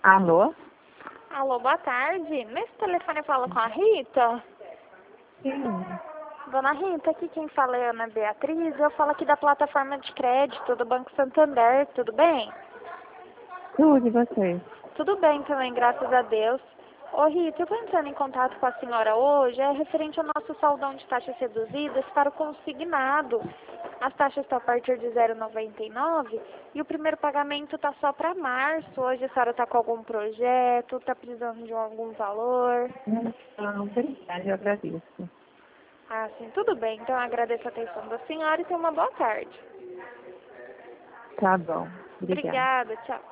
Alô? Alô, boa tarde. Nesse telefone eu falo com a Rita. Sim. Dona Rita, aqui quem fala é a Ana Beatriz. Eu falo aqui da plataforma de crédito do Banco Santander. Tudo bem? Tudo, e você? Tudo bem também, graças a Deus. Ô Rita, eu estou entrando em contato com a senhora hoje, é referente ao nosso saldão de taxas reduzidas para o consignado. As taxas estão a partir de 0,99 e o primeiro pagamento está só para março. Hoje a senhora está com algum projeto, está precisando de algum valor? Não, obrigada, eu agradeço. Ah, sim, tudo bem. Então eu agradeço a atenção da senhora e tenha uma boa tarde. Tá bom, obrigada. Obrigada, tchau.